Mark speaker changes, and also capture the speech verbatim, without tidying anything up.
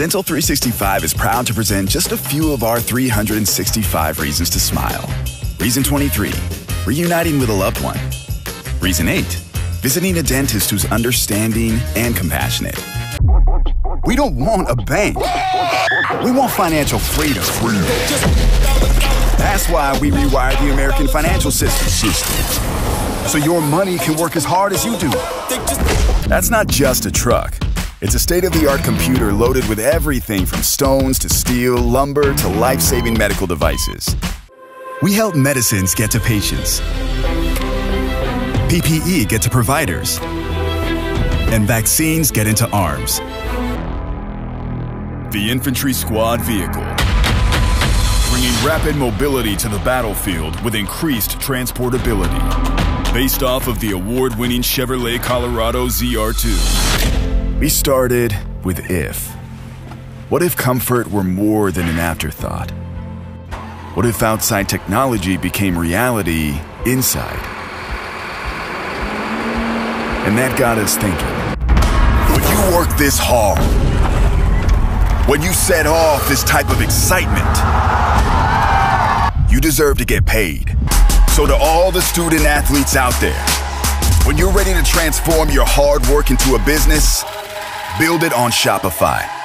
Speaker 1: Dental three sixty-five is proud to present just a few of our three hundred sixty-five reasons to smile. Reason twenty-three, reuniting with a loved one. Reason eight, visiting a dentist who's understanding and compassionate. We don't want a bank. We want financial freedom. That's why we rewired the American financial system. So your money can work as hard as you do. That's not just a truck. It's a state-of-the-art computer loaded with everything from stones to steel, lumber to life-saving medical devices. We help medicines get to patients, P P E get to providers, and vaccines get into arms. The Infantry Squad Vehicle, bringing rapid mobility to the battlefield with increased transportability. Based off of the award-winning Chevrolet Colorado Z R two. We started with if. What if comfort were more than an afterthought? What if outside technology became reality inside? And that got us thinking. When you work this hard, when you set off this type of excitement, you deserve to get paid. So to all the student athletes out there, when you're ready to transform your hard work into a business, build it on Shopify.